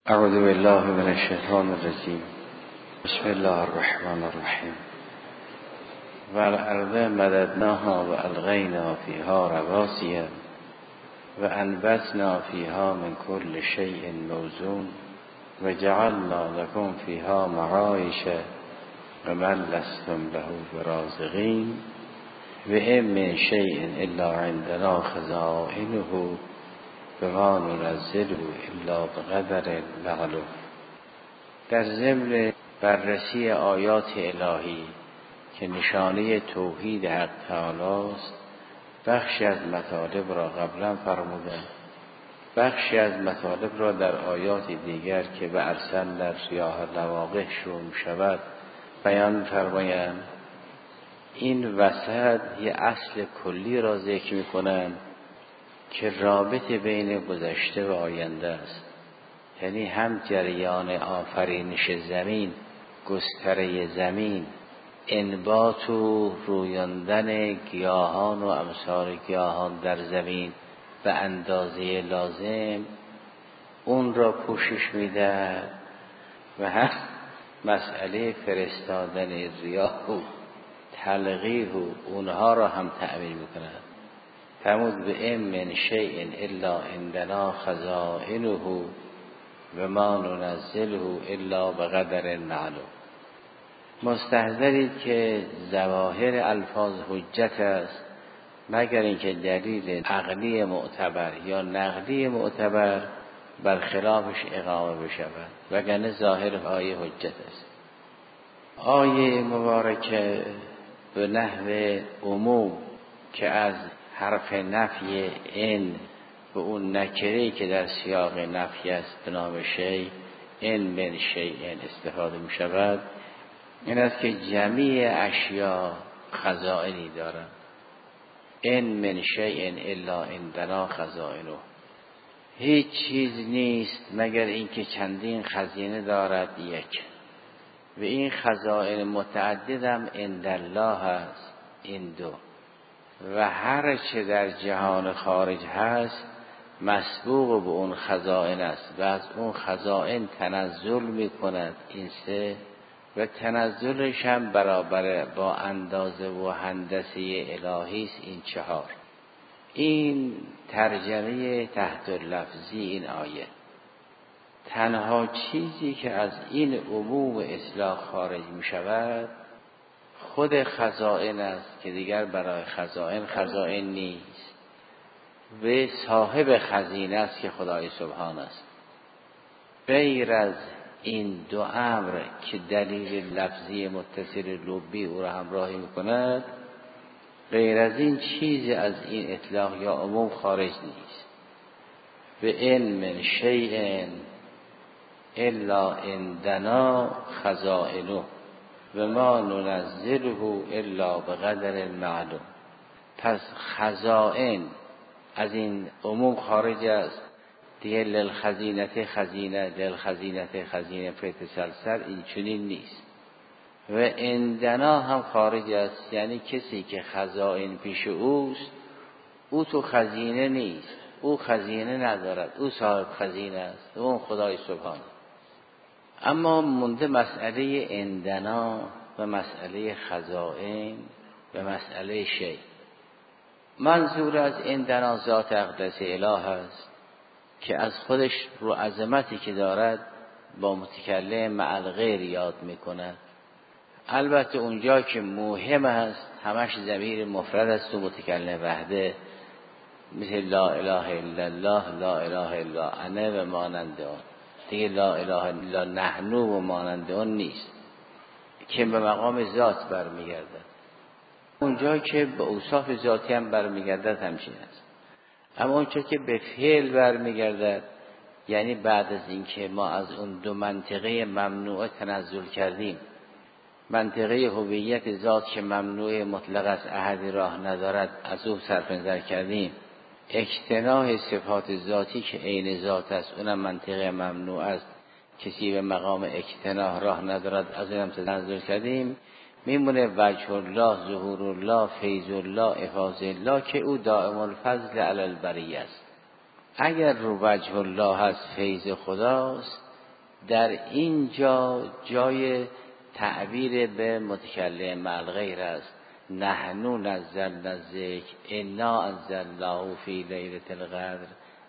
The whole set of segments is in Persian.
اعوذ بالله من الشیطان الرجیم. بسم الله الرحمن الرحیم. والارض مددناها والقینا فیها رواسیا وانبتنا فیها من کل شیء موزون وجعلنا لكم فیها معایش ومن لستم له برازقین وإن من شیء الا عندنا خزائنه وما ننزله الا بقدر معلوم. در ضمن بررسی آیات الهی که نشانه توحید حق تعالی است، بخشی از مطالب را قبلا فرمودم، بخشی از مطالب را در آیات دیگر که به ارسلنا الرياح لواقح شروع شود بیان فرمایند. این وسط یه اصل کلی را ذکر می‌کنند که رابطه بین گذشته و آینده است، یعنی هم جریان آفرینش زمین، گستره زمین، انبات و رویاندن گیاهان و امثال گیاهان در زمین به اندازه لازم اون را پوشش میده و هم مسئله فرستادن ریاح و تلقیح و اونها را هم تأمین میکنه. فرمود به ام من شیء الا عندنا خزائنه و ما ننزله الا بقدر معلوم. مستحضرید که ظواهر الفاظ حجت است مگر اینکه دلیل عقلی معتبر یا نقلی معتبر برخلافش اقامه بشود، وگرنه ظاهر آیه حجت است. آیه مبارکه به نحو عموم که از حرف نفی ان به اون نکره‌ای که در سیاق نفی است به نام شیء، ان من شیء استفاده می شود، این است که جمیع اشیا خزائنی دارند. ان من شیء الا عندنا خزائنه، هیچ چیز نیست مگر اینکه چندین خزینه دارد یک، و این خزائن متعدد هم عند الله است، این دو، و هر چه در جهان خارج هست مسبوق به اون خزائن است و از اون خزائن تنزل می کند، این سه، و تنزلش هم برابر با اندازه و هندسه الهی است، این چهار. این ترجمه تحت لفظی این آیه. تنها چیزی که از این عموم اطلاق خارج می شود خود خزائن است که دیگر برای خزائن نیست، و صاحب خزینه است که خدای سبحان است. غیر از این دو امر که دلیل لفظی متصل لبی او را همراهی میکند، غیر از این چیز از این اطلاق یا عموم خارج نیست. به ان من شیء الا عندنا خزائنه و ما ننزله الا بقدر معلوم. پس خزائن از این عموم خارج است دیگه. للخزینت خزینه، للخزینت خزینه فتسلسل، این چنین نیست. و عندنا هم خارج است، یعنی کسی که خزائن پیش اوست او تو خزینه نیست، او خزینه ندارد، او صاحب خزینه است، اون خدای سبحانه. اما مونده مسئله عندنا و مسئله خزائن و مسئله شیء. منظور از عندنا ذات اقدس اله است که از خودش رو عظمتی که دارد با متکلم مع الغیر یاد میکند. البته اونجا که مهم است همش ضمیر مفرد است و متکلم وحده، مثل لا اله الا الله، لا اله الا انا و مانند آن. دیگه لا اله الا نحن و مانند آن نیست که به مقام ذات برمیگردد. اونجا که به اوصاف ذاتی هم برمیگردد همچین است. اما اونجا که به فعل برمیگردد، یعنی بعد از اینکه ما از اون دو منطقه ممنوعه تنزل کردیم، منطقه هویت ذات که ممنوع مطلق است، احدی راه ندارد، از او صرف نظر کردیم، اجتناح صفات ذاتی که عین ذات است، اونم منطقه ممنوع است، کسی به مقام اجتناح راه ندارد، از اونم تنزل کردیم. میمونه وجه الله، ظهور الله، فیض الله، افاضه الله که او دائم الفضل علی البریه است. اگر رو وجه الله هست، فیض خداست، در اینجا جای تعبیر به متکلم مع الغیر است. نحنو نزلنا الذکر انا انزلناه فی لیلة القدر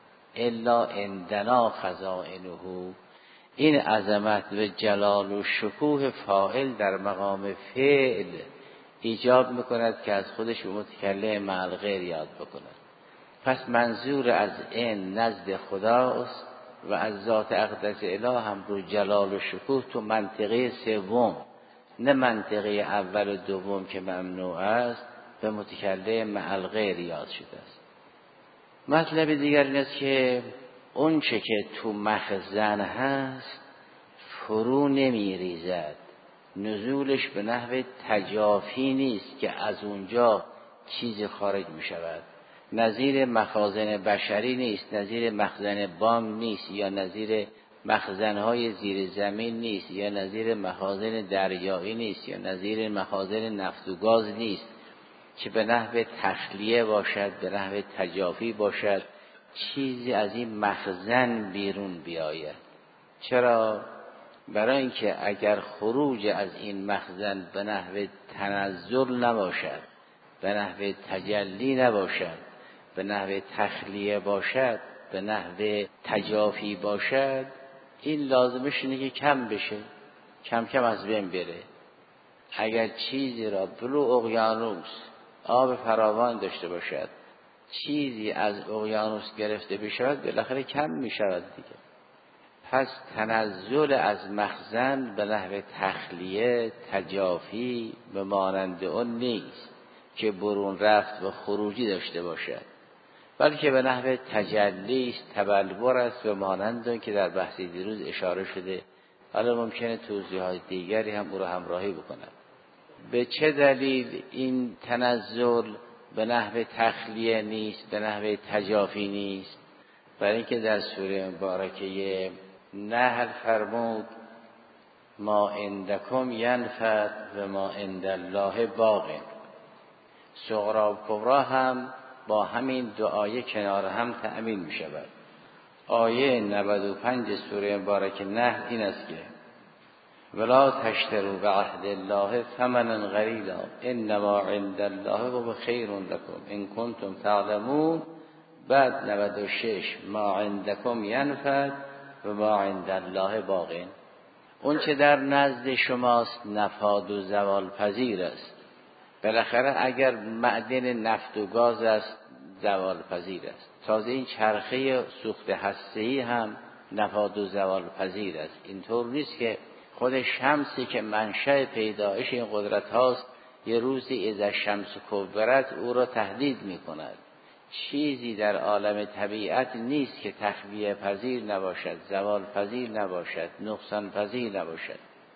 الا عندنا خزائنه. این عظمت و جلال و شکوه فاعل در مقام فعل ایجاب میکند که از خودش به متکلم مع الغیر یاد بکند. پس منظور از این نزد خداست و از ذات اقدس اله هم رو جلال و شکوه تو منطقه سوم، نه منطقه اول و دوم که ممنوع است، به متکلم مع الغیر یاد شده است. مطلب دیگر این است که اون چه که تو مخزن هست فرو نمی ریزد، نزولش به نحو تجافی نیست که از اونجا چیزی خارج می شود. نظیر مخازن بشری نیست، نظیر مخزن بام نیست، یا نظیر مخزنهای زیر زمین نیست، یا نظیر مخازن دریایی نیست، یا نظیر مخازن نفت و گاز نیست که به نحو تخلیه باشد، به نحو تجافی باشد، چیزی از این مخزن بیرون بیاید. چرا؟ برای اینکه اگر خروج از این مخزن به نحو تنزل نباشد، به نحو تجلی نباشد، به نحو تخلیه باشد، به نحو تجافی باشد، این لازمش اینه که کم بشه، کم کم از بین بره. اگر چیزی را بلو اقیانوس آب فراوان داشته باشد، چیزی از اقیانوس گرفته بشود، بالاخره کم می شود دیگه. پس تنزل از مخزن به نحو تخلیه، تجافی به مانند اون نیست که برون رفت و خروجی داشته باشد، بلکه به نحو تجلی است، تبلور است، به مانند اون که در بحث دیروز اشاره شده. حالا ممکنه توضیحات دیگری هم او را همراهی بکنم. به چه دلیل این تنزل به نحو تخلیه نیست، به نحو تجافی نیست؟ برای اینکه در سوره مبارکه نحل فرمود ما عندکم ینفد و ما عند الله باق. صغرا و کبرا هم با همین دو آیه کنار هم تأمین می شود. آیه 95 سوره مبارکه نحل این است که ولا تشتروا بعهد الله ثمنا قلیلا انما عند الله هو خیر لكم ان کنتم تعلمون. بعد 96 ما عندکم ینفد و ما عند الله باق. اون چه در نزد شماست نفاد و زوال پذیر است. بالاخره اگر معدن نفت و گاز است زوال پذیر است. تازه این چرخه سوخت هسته‌ای هم نفاد و زوال پذیر است. اینطور نیست که خود شمسی که منشأ پیدایش این قدرت هاست یه روزی اذا شمس کبرت او را تهدید می کند. چیزی در عالم طبیعت نیست که تخلیه پذیر نباشد، زوال پذیر نباشد، نقصان پذیر نباشد.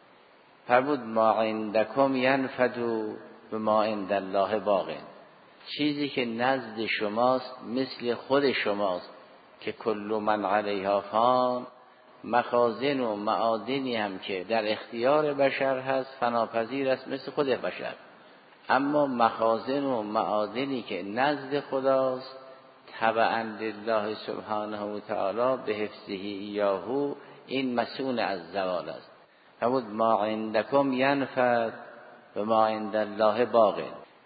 فرمود ما عندکم ینفد و ما عند الله باق. چیزی که نزد شماست مثل خود شماست که کل من علیها فان. مخازن و معادنی هم که در اختیار بشر هست فناپذیر است مثل خود بشر، اما مخازن و معادنی که نزد خداست تبعا لله سبحانه و تعالی به حفظه ایاهو، این مسئول از زوال است. فرمود ما عندکم ینفد و ما عند الله باق.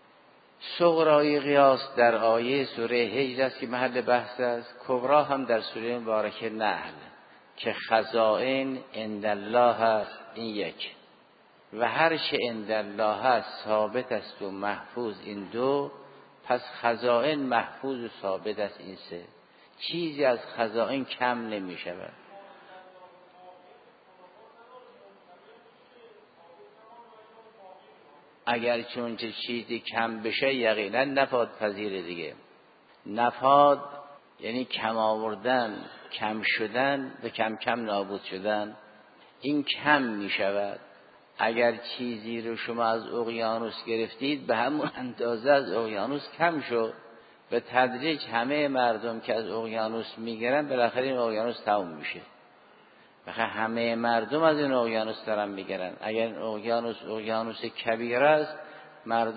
صغرای قیاس در آیه سوره هجر است که محل بحث است. کبرا هم در سوره مبارکه نحل که خزائن عند الله هست، این یک، و هر چه عند الله هست ثابت است و محفوظ، این دو. پس خزائن محفوظ و ثابت است، این سه. چیزی از خزائن کم نمی شود. اگر چون چه چیزی کم بشه یقینا نفاد پذیر دیگه. نفاد یعنی کم آوردن، کم شدن و کم کم نابود شدن. این کم می شود. اگر چیزی رو شما از اقیانوس گرفتید به همون اندازه از اقیانوس کم شد. به تدریج همه مردم که از اقیانوس میگیرن بالاخره این اقیانوس تموم میشه. بخاطر همه مردم از این اقیانوس دارن میگیرن. اگر این اقیانوس کبیر است،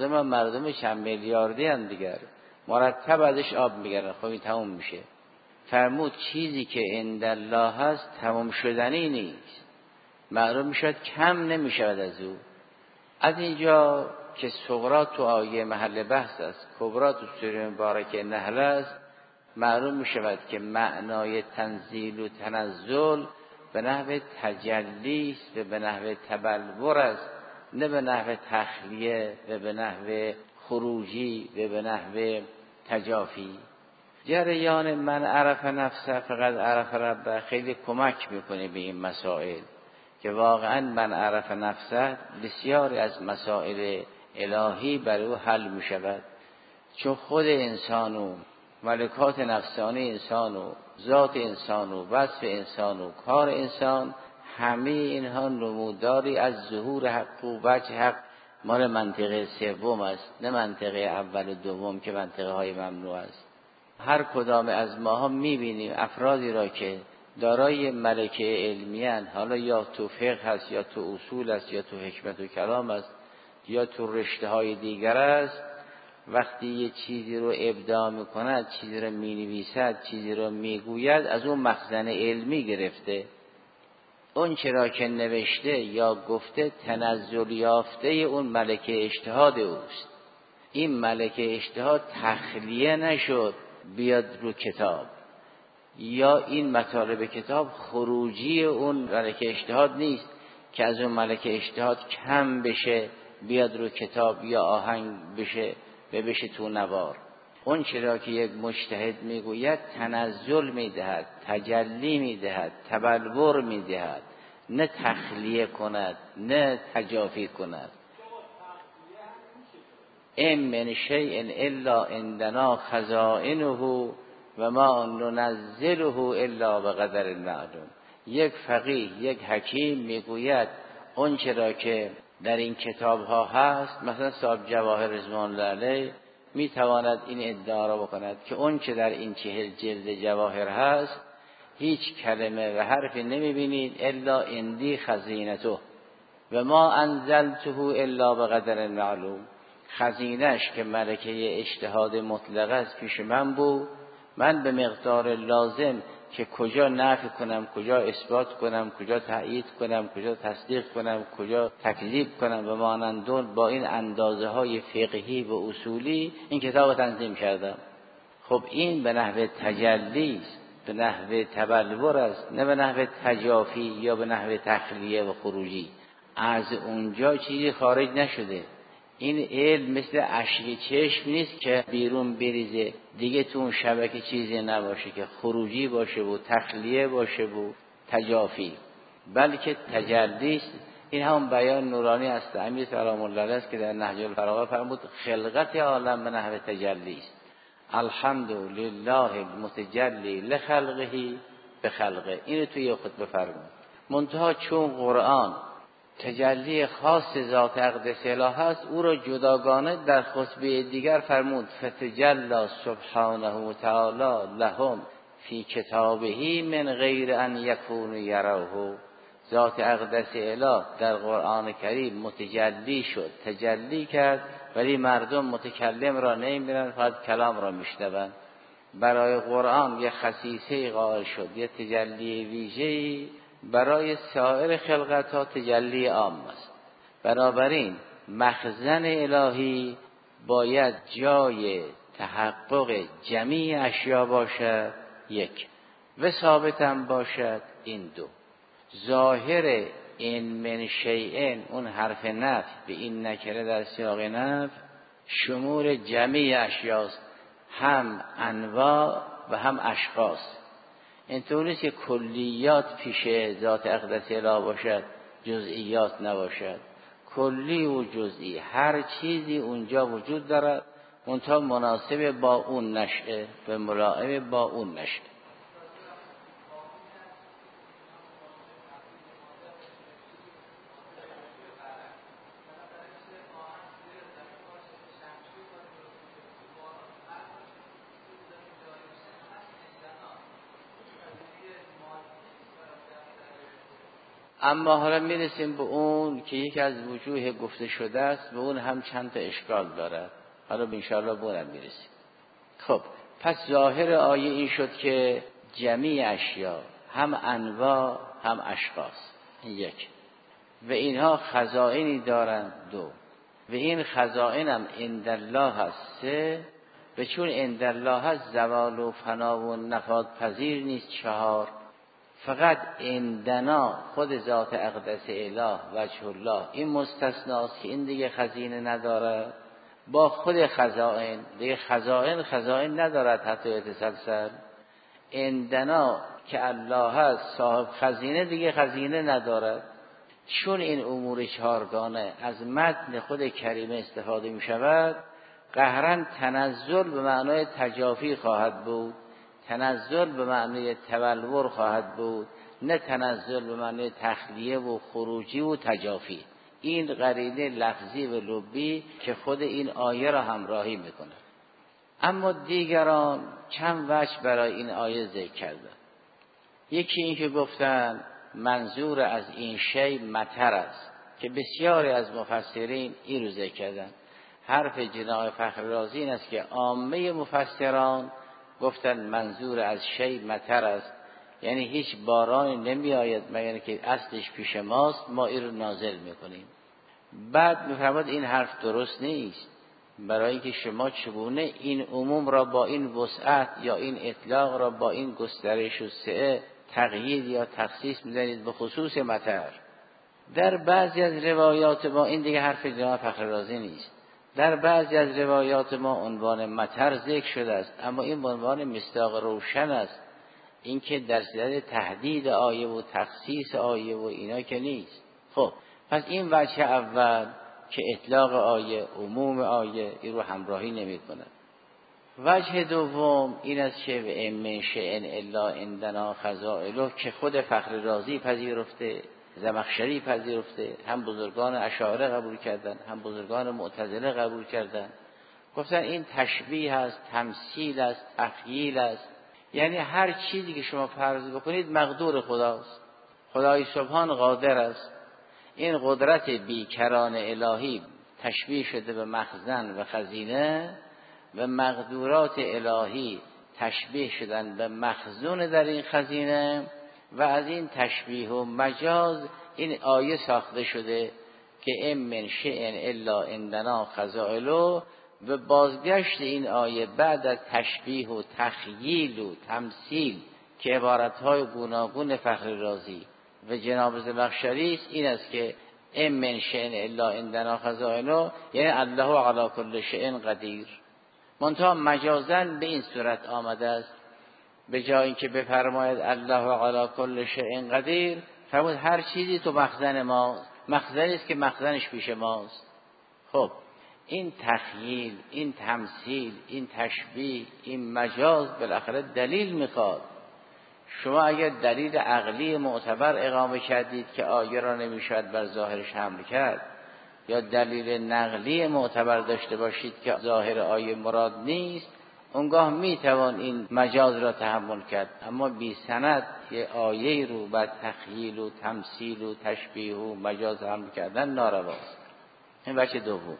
مردم چند میلیاردی ان دیگر مرتب ازش آب میگیرن، خب این تموم میشه. فرمود چیزی که عند الله هست تمام شدنی نیست، معلوم میشد کم نمیشود از او. از اینجا که صغرا تو آیه محل بحث است، کبرا تو سوره مبارکه نحل است، معلوم میشود که معنای تنزیل و تنزل به نحو تجلی است و به نحو تبلور است، نه به نحو تخلیه و به نحو خروجی و به نحو تجافی. جریان من عرف نفسه فقط عرف ربه خیلی کمک میکنه به این مسائل که واقعا من عرف نفسه بسیاری از مسائل الهی برای او حل میشود، چون خود انسان و ملکات نفسانی انسان و ذات انسان و وصف انسان و کار انسان همه اینها نموداری از ظهور حق و وجه حق مال منطقه سوم است، نه منطقه اول و دوم که منطقه های ممنوع است. هر کدام از ماها میبینیم افرادی را که دارای ملکه علمیان، حالا یا تو فقه هست یا تو اصول است یا تو حکمت و کلام است یا تو رشته های دیگر است، وقتی یه چیزی رو ابداع میکند، چیزی رو مینویسد، چیزی رو میگوید، از اون مخزن علمی گرفته. اون چرا که نوشته یا گفته تنزل یافته اون ملکه اجتهاد اوست. این ملکه اجتهاد تخلیه نشد بیاد رو کتاب، یا این مطالب کتاب خروجی اون ملکه اجتهاد نیست که از اون ملکه اجتهاد کم بشه بیاد رو کتاب یا آهنگ بشه و بشه تو نوار. اون چرا که یک مجتهد میگوید تنزل میدهد، تجلی میدهد، تبلور میدهد، نه تخلیه کند نه تجافی کند. ام من شیء الا عندنا خزائنه و ما ننزله الا بقدر معلوم. یک فقیه، یک حکیم میگوید اون چرا که در این کتاب ها هست، مثلا صاحب جواهر رضوان الله علیه میتواند این ادعا را بکند که اون چه در این 40 جلد جواهر هست هیچ کلمه و حرفی نمیبینید الا اندی خزینته و ما انزلته الا بقدر معلوم. خزینش که ملکه اجتهاد مطلق است پیش من بود، من به مقدار لازم که کجا نفی کنم، کجا اثبات کنم، کجا تأیید کنم، کجا تصدیق کنم، کجا تکذیب کنم و مانندون، با این اندازه های فقهی و اصولی این کتاب تنظیم کردم. خب این به نحو تجلی است، به نحو تبلور است، نه به نحو تجافی یا به نحو تخلیه و خروجی. از اونجا چیزی خارج نشده. این علم مثل اشک چشم نیست که بیرون بریزه دیگه تو اون شبکه چیزی نباشه که خروجی باشه و تخلیه باشه و تجافی، بلکه تجلی است. این هم بیان نورانی است امیر سلام الله علیه است که در نهج البلاغه فرمود خلقت عالم به نحو تجلی است. الحمد لله المتجلی لخلقه بخلقه. اینو توی خطبه فرمود. منتها چون قرآن تجلی خاص ذات اقدس اله هست، او را جداگانه در خطبه دیگر فرمود فتجلی سبحانه و تعالی لهم فی کتابه من غیر ان یکونوا یروه. ذات اقدس اله در قرآن کریم متجلی شد، تجلی کرد، ولی مردم متکلم را نمی‌بینند، فقط کلام را میشنوند. برای قرآن یه خصیصه قائل شد، یه تجلی ویژه‌ای، برای سایر خلقت ها تجلی عام است. بنابراین مخزن الهی باید جای تحقق جمیع اشیا باشد، یک، و ثابت هم باشد، این دو. ظاهر این من شیئن، اون حرف نفی به این نکره در سیاق نفی شمول جمیع اشیاست، هم انواع و هم اشخاص. اینطور نیست که کلیات پیش ذات اقدس اله باشد جزئیات نباشد. کلی و جزئی هر چیزی اونجا وجود دارد، منتها مناسب با اون نشأه و ملائم با اون نشأه. اما حالا میرسیم به اون که یکی از وجوه گفته شده است، به اون هم چند تا اشکال دارد. حالا انشاءالله به اونم میرسیم. خب پس ظاهر آیه این شد که جمیع اشیا، هم انواع هم اشخاص. یک. و اینها خزائنی دارند. دو. و این خزائن هم عند الله هست. سه. و چون عند الله هست زوال و فنا و نفاد پذیر نیست. چهار. فقط عندنا خود ذات اقدس اله وجه الله این مستثناست که این دیگه خزینه نداره با خود خزائن. دیگه خزائن ندارد حتی یتسلسل. عندنا که الله هست صاحب خزینه دیگه خزینه ندارد. چون این امور چهارگانه از متن خود کریمه استفاده می شود، قهرن تنزل به معنای تجافی خواهد بود، تنزل به معنای تبلور خواهد بود، نه تنزل به معنای تخلیه و خروجی و تجافی. این قرینه لفظی و لبی که خود این آیه را همراهی میکنه. اما دیگران چند وجه برای این آیه ذکر کردن. یکی این که گفتن منظور از این شی مطر است که بسیاری از مفسرین این رو ذکر کردن. حرف جناب فخر رازی این است که عامه مفسران گفتن منظور از شی مطر است، یعنی هیچ بارانی نمی آید مگر که اصلش پیش ماست، ما این رو نازل میکنیم. بعد میفرماد این حرف درست نیست، برای اینکه شما چگونه این عموم را با این وسعت یا این اطلاق را با این گسترش و سعه تقیید یا تخصیص می‌دانید به خصوص مطر. در بعضی از روایات ما، این دیگه حرف جناب فخر رازی نیست، در بعضی از روایات ما عنوان مطر ذکر شده است، اما این عنوان مصداق روشن است، این که در صدد تهدید آیه و تخصیص آیه و اینا که نیست. خب پس این وجه اول که اطلاق آیه عموم آیه این رو همراهی نمی کنه. وجه دوم این است که و من شیء الا عندنا خزائنه که خود فخر رازی پذیرفته، زمخشری پذیرفته، هم بزرگان اشاعره قبول کردن، هم بزرگان معتزله قبول کردن. گفتن این تشبیه است، تمثیل است، تخییل است، یعنی هر چیزی که شما فرض بکنید مقدور خداست. خدای سبحان قادر است. این قدرت بیکران الهی تشبیه شده به مخزن و خزینه و مقدورات الهی تشبیه شدن به مخزون در این خزینه و از این تشبیه و مجاز این آیه ساخته شده که ام من شیء الا عندنا خزائنه. و بازگشت این آیه بعد از تشبیه و تخییل و تمثیل که عبارتهای گوناگون فخر رازی و جناب زمخشری است این است که ام من شیء الا عندنا خزائنه، یعنی الله علی کل شیء قدیر. منتها مجازن به این صورت آمده است، به جای اینکه بفرماید الله علی کل شیء قدیر فرمود هر چیزی تو مخزن ماست، مخزنی است که مخزنش پیش ماست. خب این تخییل، این تمثیل، این تشبیه، این مجاز بالاخره دلیل میخواد. شما اگر دلیل عقلی معتبر اقامه کردید که آیه را نمیشود بر ظاهرش حمل کرد، یا دلیل نقلی معتبر داشته باشید که ظاهر آیه مراد نیست، اونگاه میتوان این مجاز را تحمل کرد. اما بی سند که آیه رو بر تخییل و تمثیل و تشبیه و مجاز حمل کردن نارواست. این وجه دوم.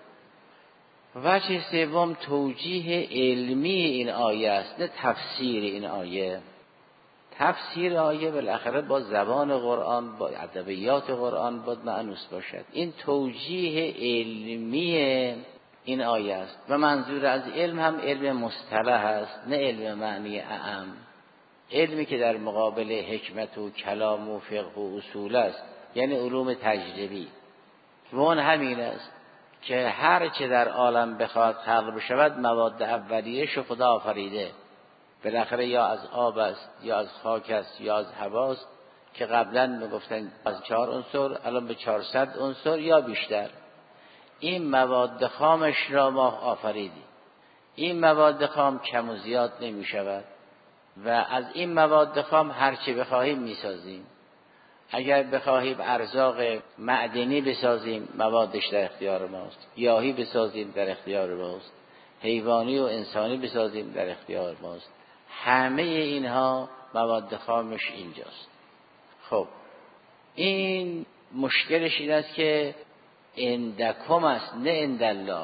وجه سوم توجیه علمی این آیه است، نه تفسیر این آیه. تفسیر آیه بالاخره با زبان قرآن، با ادبیات قرآن باید مأنوس باشد. این توجیه علمی این آیه است و منظور از علم هم علم مصطلح است، نه علم معنی اعم، علمی که در مقابل حکمت و کلام و فقه و اصول است، یعنی علوم تجربی. و اون همین است که هر چه در عالم بخواد خلق بشود مواد اولیه‌اش خدا آفریده. بالاخره یا از آب است، یا از خاک است، یا از هواست که قبلا میگفتن از 4 عنصر، الان به 400 عنصر یا بیشتر. این مواد خامش را ما آفریدیم. این مواد خام کم و زیاد نمی شود و از این مواد خام هر چه بخواهیم میسازیم. اگر بخواهیم ارزاق معدنی بسازیم موادش در اختیار ماست، گیاهی بسازیم در اختیار ماست، حیوانی و انسانی بسازیم در اختیار ماست. همه اینها مواد خامش اینجاست. خب این مشکلش این است که عندکم است نه عندالله.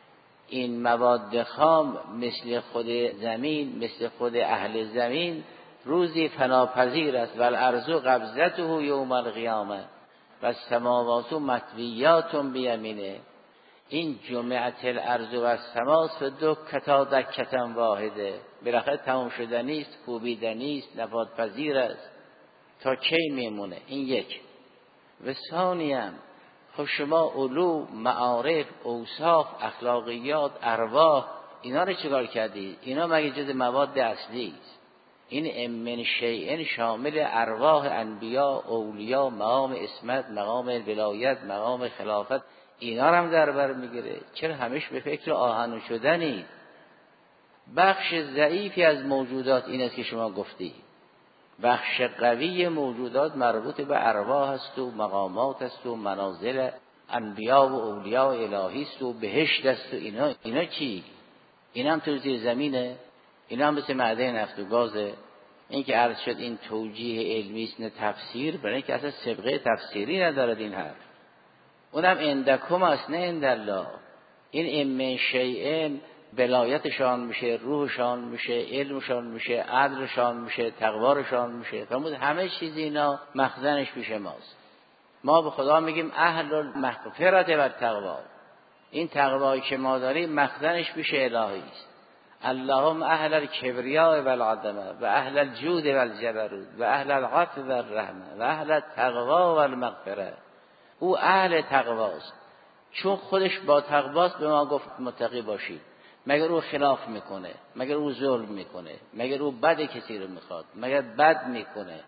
این مواد خام مثل خود زمین، مثل خود اهل زمین روزی فناپذیر است و الارض قبضته یوم القیامه و السماوات مطویات بیمینه. این جمعت الارض و السما دکتا دکتا واحده، بالاخره تمام شدنی است، کوبیدنی است، نفاذپذیر است. تا کی میمونه؟ این یک. و ثانیاً خب شما علوم، معارف، اوصاف، اخلاقیات، ارواح، اینا رو چیکار کردید؟ اینا مگه جز مواد اصلی است؟ این من شیء شامل ارواح انبیا، اولیا، مقام عصمت، مقام ولایت، مقام خلافت، اینا رو هم در بر میگیره. چرا همش به فکر آهن شدنی؟ بخش ضعیفی از موجودات این است که شما گفتی. بخش قوی موجودات مربوط به ارواح است و مقامات است و منازل انبیا و اولیاء الهی است و بهشت است و اینا چی؟ اینا هم تو زیر زمینه، اینا هم مثل معدن نفت و گازه. این که عرض شد این توجیه علمی است نه تفسیر، برای اینکه اصلا سابقه تفسیری ندارد این حرف. اونم اندکم است نه اندالله. این من شیء ولایتشان میشه، روحشان میشه، علمشان میشه، عدلشان میشه، تقوارشان میشه. فرمود همه چیز اینا مخزنش پیش ماست. ما به خدا میگیم اهل المغفرت و التقوا. این تقوایی که ما داریم مخزنش پیش الهی است. اللهم اهل الکبریاء و العظمه و اهل الجود و الجبروت و اهل العفو و الرحمه و اهل التقوا و المغفره. او اهل تقواست، چون خودش با تقواست به ما گفت متقی باشید. مگر او خلاف میکنه؟ مگر او ظلم میکنه؟ مگر او بد کسی رو میخواد؟ مگر بد میکنه؟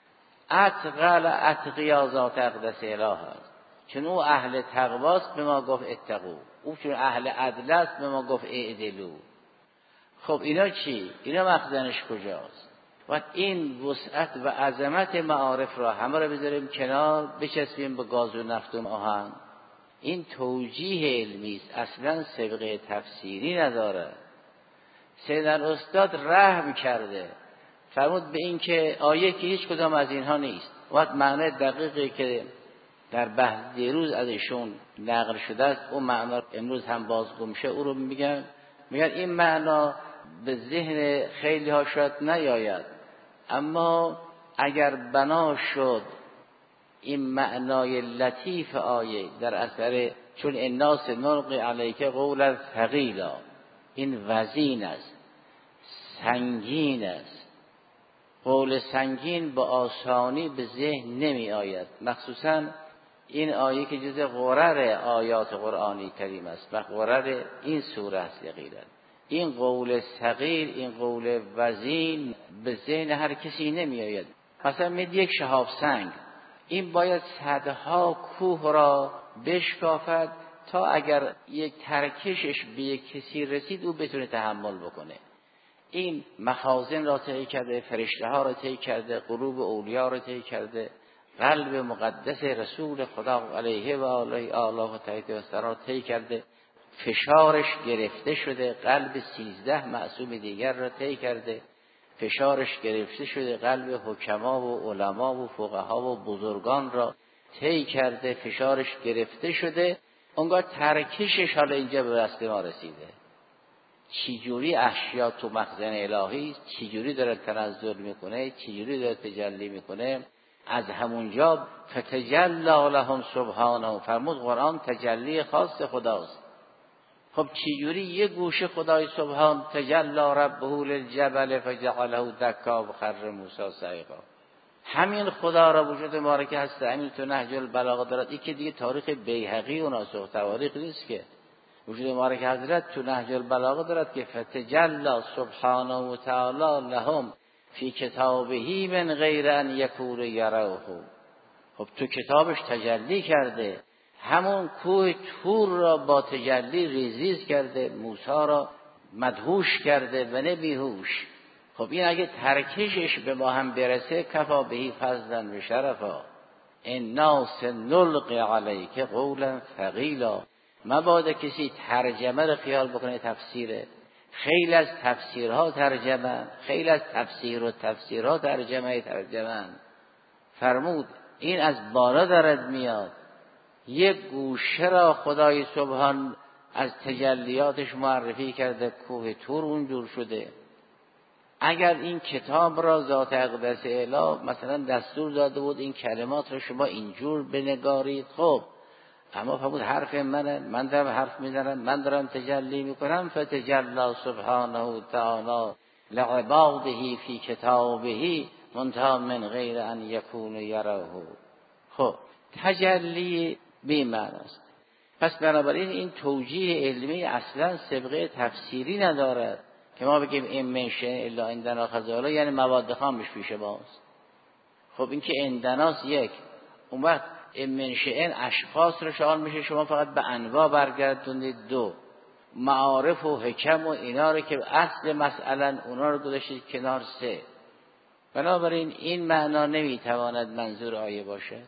اتقل اتقیا ذات اقدس اله است، چون او اهل تقواست به ما گفت اتقو. او چون اهل عدل است به ما گفت اعدلو. خب اینا چی؟ اینا مخزنش کجاست؟ و این وسعت و عظمت معارف را همه را بذاریم کنار، بچسبیم به گاز و نفت و آهن. این توجیه علمی است، اصلا سابقه تفسیری نداره. سیدنا استاد رحم کرده، فرمود به این که آیه که هیچ کدام از اینها نیست. وقت معنی دقیقی که در بحث دیروز ازشون نقل شده است، اون معنی امروز هم بازگو میشه، او رو میگن این معنا به ذهن خیلی ها شاید نیاید، اما اگر بنا شد این معنای لطیف آیه در اثر چون الناس نلقی علیک قولا ثقیلا، این وزین است، سنگین است. قول سنگین به آسانی به ذهن نمی آید، مخصوصا این آیه که جز غرر آیات قرآنی کریم است و غرر این سوره است. یقینا این قول ثقیل، این قول وزین به ذهن هر کسی نمی آید. مثلا مید یک شهاب سنگ، این باید صدها کوه را بشکافد تا اگر یک ترکشش به یک کسی رسید او بتونه تحمل بکنه. این مخازن را طی کرده، فرشته ها را طی کرده، قلوب اولیا را طی کرده، قلب مقدس رسول خدا علیه و آله و طهر را طی کرده، فشارش گرفته شده، قلب 13 معصوم دیگر را طی کرده، فشارش گرفته شده، قلب حکما و علما و فقها و بزرگان را طی کرده، فشارش گرفته شده، اونگاه ترکشش حالا اینجا به دست ما رسیده. چجوری اشیا تو مخزن الهی است، چجوری داره تنزل میکنه، چجوری داره تجلی میکنه. از همونجا فتجلی لهم سبحانه، فرمود قرآن تجلی خاص خداست. خب چجوری یه گوشه خدای سبحان تجلی ربه للجبل فجعله دکا و خر موسی صعقا، همین خدا را وجود مبارک هست. همین تو نهج البلاغه دارد. این که دیگه تاریخ بیهقی و ناسخ تواریخ نیست که، وجود مبارک حضرت تو نهج البلاغه دارد که فتجلی سبحانه و تعالی لهم فی کتابه من غیر ان یکون یروه. خب تو کتابش تجلی کرده، همون کوه طور را با تجلی ریزیز کرده، موسی را مدهوش کرده و نه بیهوش. خب این اگه ترکشش به ما هم برسه کفا بهی فضلا و شرفا. انا سنلقی علیک قولا ثقیلا. مبادا کسی ترجمه رو خیال بکنه تفسیره. خیلی از تفسیرها ترجمه، خیلی از تفسیرها ترجمه. فرمود این از بالا دارد میاد. یک گوشه را خدای سبحان از تجلیاتش معرفی کرده، کوه طور اونجور شده. اگر این کتاب را ذات اقدس اله مثلا دستور داده بود این کلمات رو شما اینجور بنگارید، خب اما فرمود حرف منه، من دارم حرف میزنم، من دارم تجلی میکنم. فتجلی سبحانه تعالی لعباده فی کتابه منتهى من غیر ان یکون یره. خب تجلی بی معناست. پس بنابراین این توجیه علمی اصلا سابقه تفسیری ندارد که ما بگیم این منشه الا عندنا خزائن یعنی مواد خامش پیش ماست. خب این که عندناست یک، اون وقت این منشه اشخاص رو شامل میشه، شما فقط به انواع برگردونید. دو، معارف و حکم و اینا رو که اصل مسئله اونا رو گذاشتید کنار. سه، بنابراین این معنا نمیتواند منظور آیه باشد.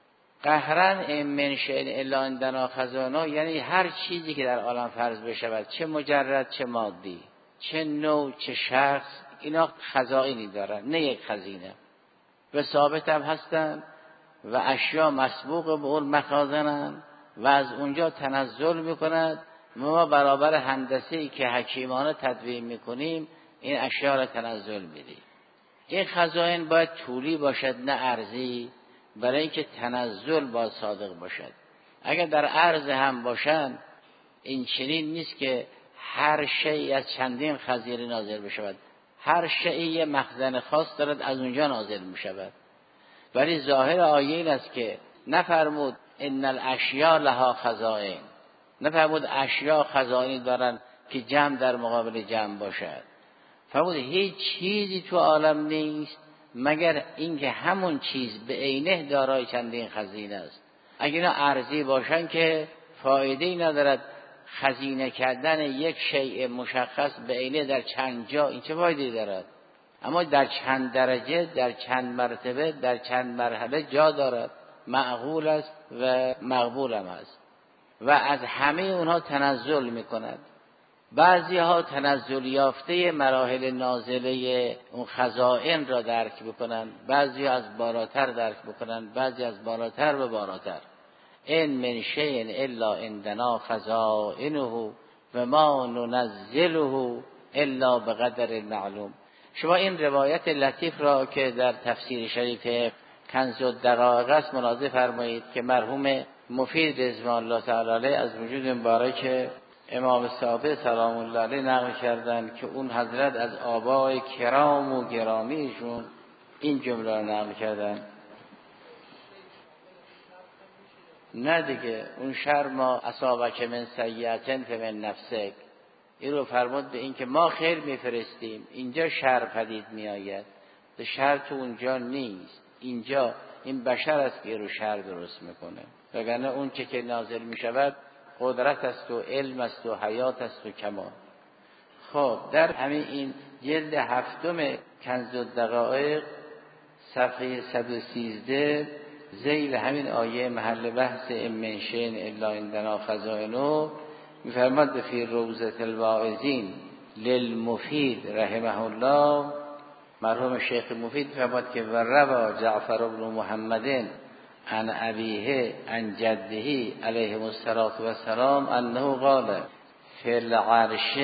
قهرن این منشه الا عندنا خزائن یعنی هر چیزی که در عالم فرض بشود، چه مجرد چه مادی، چه نوع چه شخص، اینا خزائنی دارن، نه یک خزینه. و ثابت هم هستن و اشیا مسبوق به اون مخازنن و از اونجا تنزل میکند. ما برابر هندسه‌ای که حکیمانه تدوین میکنیم این اشیا را تنزل میدیم. این خزائن باید طولی باشد نه عرضی، برای اینکه تنزل باید صادق باشد. اگر در عرض هم باشن این چنین نیست که هر شیء از چندین خزینه نازل بشود، هر شیء مخزن خاص دارد از اونجا نازل میشود. ولی ظاهر آیه این است که نفرمود ان الاشیاء لها خزائن، نفرمود اشیاء خزائنی دارن که جمع در مقابل جمع باشد. فرمود هیچ چیزی تو عالم نیست مگر اینکه همون چیز به عینه دارای چندین خزینه است. اگر اینا عرضی باشن که فایده‌ای ندارد خزینه کردن یک شیء مشخص به عینه در چند جا، این چه فایده‌ای دارد؟ اما در چند درجه، در چند مرتبه، در چند مرحله جا دارد، معقول است و مقبول هم است و از همه اونها تنزل میکند. بعضی ها تنزل یافته مراحل نازله اون خزائن را درک بکنن، بعضی ها از بالاتر درک بکنن، بعضی از بالاتر به بالاتر. این من شیء الا عندنا خزائنه و ما ننزله الا بقدر معلوم. شما این روایت لطیف را که در تفسیر شریف کنز الدقایق است ملاحظه فرمایید که مرحوم مفید رضوان الله تعالی علیه از وجود مبارک امام صادق سلام الله علیه نقل کردند که اون حضرت از آبای کرام و گرامیشون این جمله را نقل کردند. نه دیگه اون شر ما اصابک من سیئتن فمن نفسک، این رو فرمود به این که ما خیر میفرستیم، اینجا شر پدید میآید، شر تو اونجا نیست، اینجا این بشر است که رو شر درست میکنه، وگرنه اون که نازل میشود قدرت است و علم است و حیات است و کمال. خب در همین این جلد هفتم کنز الدقایق صفحه 113 ذیل همین آیه محل بحث من شیء الا عندنا خزائنه میفرماد فی روضة الواعظین للمفید رحمه الله، مرحوم شیخ مفید فرماد که و روا جعفر بن محمد عن ابیه عن جده علیه السلام انه قال فی العرش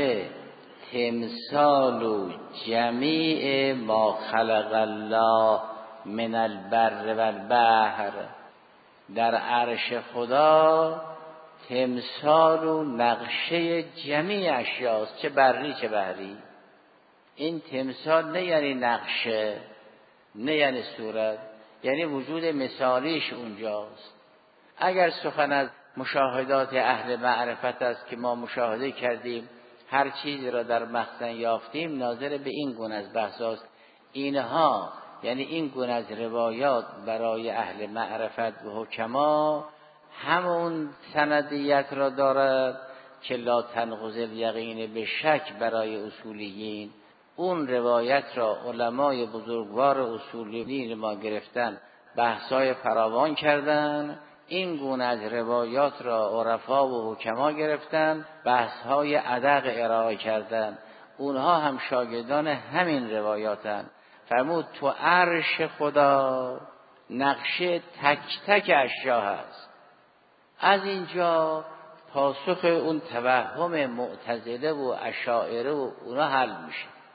تمثال جمیع ما خلق الله من البر و البحر. در عرش خدا تمثال و نقشه جمیع اشیاست، چه بری چه بحری. این تمثال نه یعنی نقشه، نه یعنی صورت، یعنی وجود مثالیش اونجاست. اگر سخن از مشاهدات اهل معرفت است که ما مشاهده کردیم هر چیزی را در مخزن یافتیم، ناظر به این گونه از بحثاست. اینها یعنی این گونه از روایات برای اهل معرفت و حکما همون سندیت را دارد که لا تنقض الیقین به شک برای اصولیین. اون روایت را علمای بزرگوار اصولیین ما گرفتن، بحثای فراوان کردن، این گونه از روایات را عرفا و حکما گرفتن، بحثهای ادق ارائه کردن، اونها هم شاگردان همین روایاتن. فرمود تو عرش خدا نقشه تک تک اشیا هست. از اینجا پاسخ اون توهم معتزله و اشاعره و اونا حل میشه.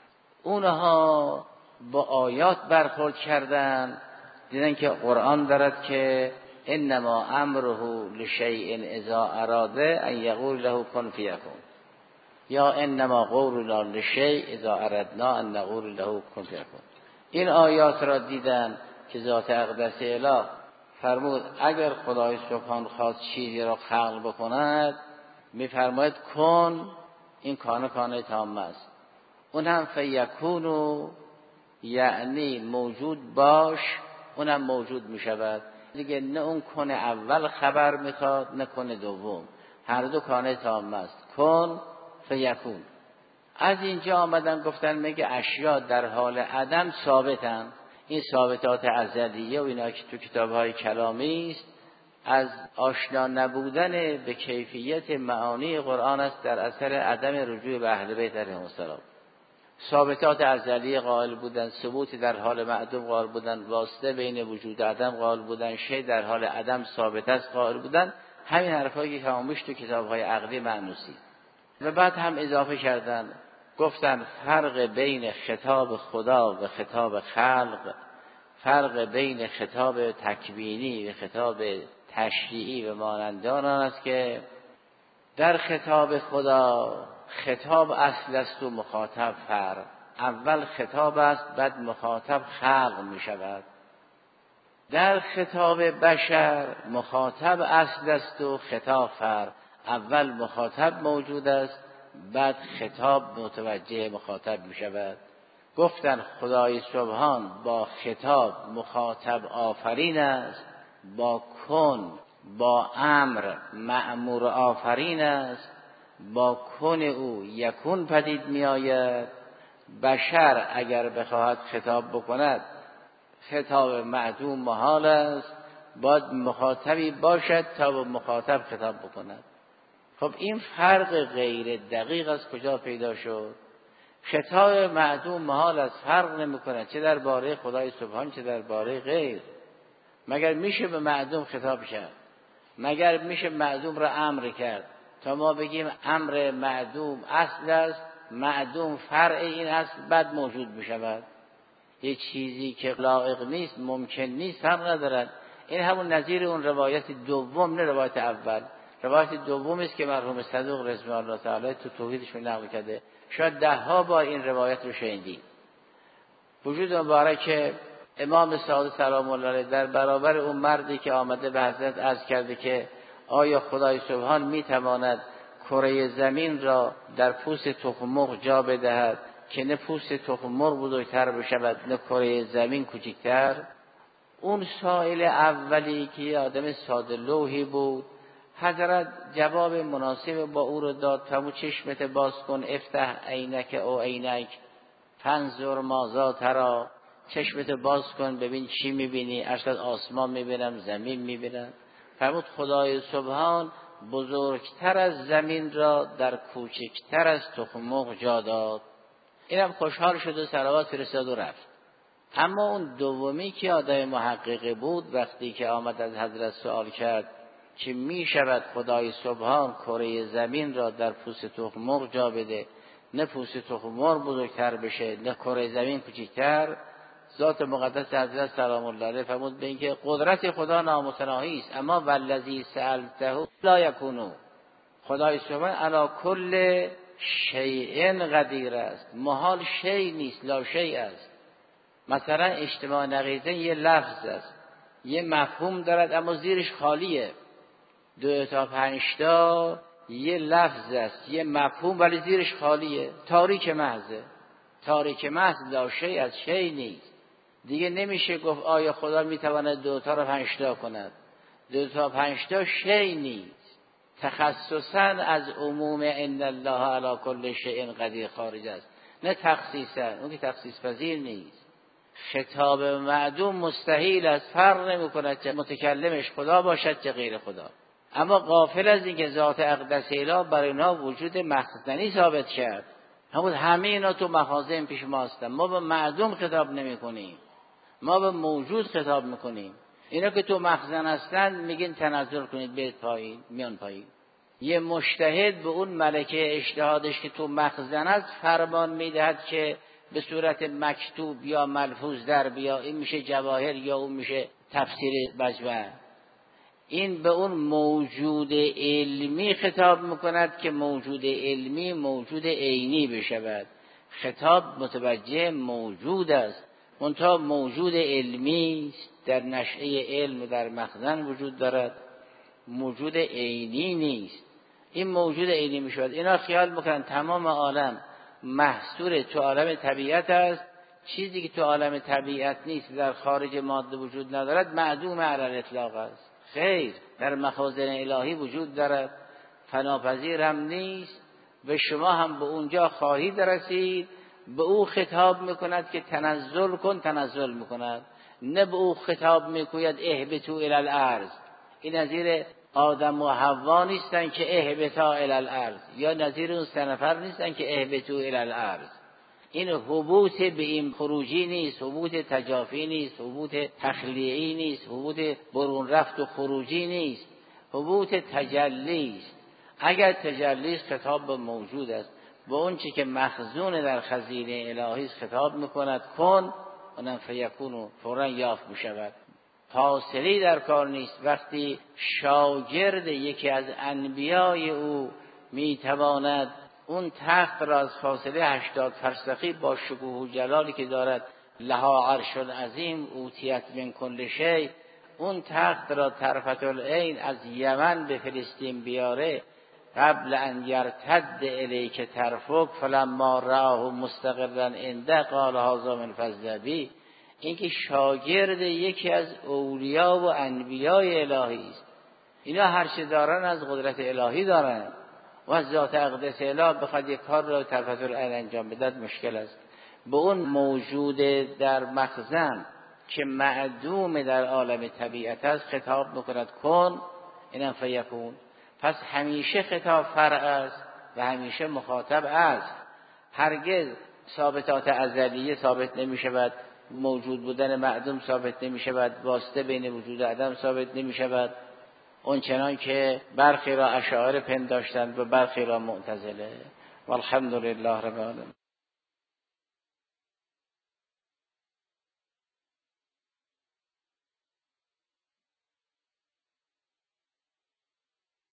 اونها با آیات برخورد کردن، دیدن که قرآن دارد که انما امره لشیء اذا اراده ان یقول له کن فیکون، یا انما قولنا لشیء اذا اردنا ان نقول له کن فیکون. این آیات را دیدن که ذات اقدس اله فرمود اگر خدای سبحان خواست چیزی را خلق بکند میفرماید کن، این کانه تام است. اون هم فیکونو یعنی موجود باش، اون هم موجود میشود دیگه. نه اون کن اول خبر میخواد نه کن دوم، هر دو کانه تام است. کن فیکون. از اینجا آمدن گفتن میگه اشیا در حال عدم ثابتن. این ثابتات ازلیه و اینا که تو کتاب‌های کلامی است، از آشنا نبودن به کیفیت معانی قرآن است در اثر عدم رجوع به اهل بیت علیهم السلام. ثابتات ازلیه قائل بودن، ثبوتی در حال معدوم قائل بودن، واسطه بین وجود عدم قائل بودن، شی در حال عدم ثابت است قائل بودن. همین حرفایی که کامش تو کتاب‌های عقلی معنوسی. و بعد هم اضافه کردن گفتن فرق بین خطاب خدا و خطاب خلق، فرق بین خطاب تکوینی و خطاب تشریعی و مانند آن است که در خطاب خدا خطاب اصل است و مخاطب فرع. اول خطاب است بعد مخاطب خلق می شود. در خطاب بشر مخاطب اصل است و خطاب فرع. اول مخاطب موجود است بعد خطاب متوجه مخاطب می شود. گفتن خدای سبحان با خطاب مخاطب آفرین است، با کن با امر مأمور آفرین است، با کن او یکون پدید می آید. بشر اگر بخواهد خطاب بکند خطاب معدوم محال است، باید مخاطبی باشد تا با مخاطب خطاب بکند. خب این فرق غیر دقیق از کجا پیدا شد؟ خطاب معدوم محال است، فرق نمی‌کند چه درباره خدای سبحان چه درباره غیر. مگر میشه به معدوم خطاب کرد؟ مگر میشه معدوم را امر کرد تا ما بگیم امر معدوم اصل است، معدوم فرع این اصل بعد موجود میشود؟ یه چیزی که لایق نیست ممکن نیست فرق ندارد. این همون نظیر اون روایت دوم نه روایت اول. روایت دوم است که مرحوم صدوق رضی الله تعالی تو توحیدش نقل کرده. شاید 10 بار این روایت رو شنیدید. وجود مبارک امام صادق سلام الله علیه در برابر اون مردی که آمده به حضرت عرض کرده که آیا خدای سبحان میتواند کره زمین را در پوست تخم مرغ جا بدهد که نه پوست تخم مرغ بزرگتر بشود نه کره زمین کوچکتر؟ اون سائل اولی که آدم ساده لوحی بود، حضرت جواب مناسب با او رو داد. فرمود چشمت باز کن، افتح عینک او عینک فانظر ماذا تری. چشمت باز کن ببین چی میبینی؟ ارشد آسمان میبینم، زمین میبینم. فرمود خدای سبحان بزرگتر از زمین را در کوچکتر از تخم مرغ جا داد. اینم خوشحال شد و صلوات فرستاد و رفت. اما اون دومی که آدم محققی بود، وقتی که آمد از حضرت سوال کرد که می شود خدای سبحان کره زمین را در پوست تخم مرغ جا بده، نه پوست تخم مرغ بزرگتر بشه نه کره زمین کوچکتر؟ ذات مقدس حضرت سلام الله علیه فرمود به اینکه قدرت خدا نامتناهی است، اما والذی سألته لا یکونو. خدای سبحان علی کل شیء قدیر است، محال شیء نیست، لا شیء است. مثلا اجتماع نقیضه یه لفظ است، یه مفهوم دارد اما زیرش خالیه. 2 تا 5 تا یه لفظ است، یه مفهوم ولی زیرش خالیه، تاریک محضه. تاریک محض لا شیء از شیء نیست. دیگه نمیشه گفت آیا خدا میتواند 2 تا رو 5 تا کند. 2 تا 5 تا شیء نیست. تخصصاً از عموم ان الله علی کل شیء قدیر خارج است، نه تخصیصاً، اون که تخصیص پذیر نیست. خطاب معدوم مستحیل است، فرق نمی‌کند چه متکلمش خدا باشد چه غیر خدا. اما غافل از اینکه ذات اقدس اله برای اینا وجود مخزنی ثابت کرد. همه اینا تو مخازن پیش ما هستن. ما به معدوم خطاب نمی‌کنیم، ما به موجود خطاب می‌کنیم. اینا که تو مخزن هستن میگین تنزل کنید بیت پایین، میان پایین. یه مجتهد به اون ملکه اجتهادش که تو مخزن است فرمان میدهد که به صورت مکتوب یا ملفوظ در بیا، این میشه جواهر یا اون میشه تفسیر مجمع. این به اون موجود علمی خطاب میکند که موجود علمی موجود عینی بشود. خطاب متوجه موجود است، منتها موجود علمی در نشأه علم و در مخزن وجود دارد، موجود عینی نیست. این موجود عینی میشود. اینا خیال میکنن تمام عالم محصور تو عالم طبیعت است، چیزی که تو عالم طبیعت نیست در خارج ماده وجود ندارد معدوم علی الاطلاق است. خیر، در مخازن الهی وجود دارد، فناپذیر هم نیست و شما هم به اونجا خواهید رسید. به او خطاب میکند که تنزل کن، تنزل میکند. نه به او خطاب میگوید اهبطوا الی الارض. این نظیر آدم و حوا نیستن که اهبطا الی الارض، یا نظیر اون سه نفر نیستن که اهبطوا الی الارض. این هبوط به این خروجی نیست، هبوط تجافی نیست، هبوط تخلیعی نیست، هبوط برون رفت و خروجی نیست، هبوط تجلی است. اگر تجلی است خطاب به موجود است، به اون چی که مخزون در خزینه الهی است خطاب میکند کن، اونم فیکون، فورا یافت میشود. فاصلی در کار نیست. وقتی شاگرد یکی از انبیای او میتواند اون تخت را از فاصله 80 فرسخی با شکوه و جلالی که دارد، لها عرش عظیم اوتیت من کل شیء، اون تخت را طرفت العین از یمن به فلسطین بیاره، قبل ان یرتد الیک طرفک فلما رآه مستقرا عنده قال هذا من فضل ابی. این که شاگرد یکی از اولیا و انبیای الهی است. اینا هر چه دارن از قدرت الهی دارن و از ذات اقدس الهی بخواد یک کار را طرفت العین انجام بدهد مشکل است. به اون موجود در مخزن که معدوم در عالم طبیعت است خطاب میکند کن، اینم فیکون. پس همیشه خطاب فرع است و همیشه مخاطب است. هرگز ثابتات ازلیه ثابت نمی شود، موجود بودن معدوم ثابت نمی شود، واسطه بین وجود و عدم ثابت نمی شود، اون چنان که برخی را اشاعره پنداشتند و برخی را معتزله. والحمد لله رب العالمین.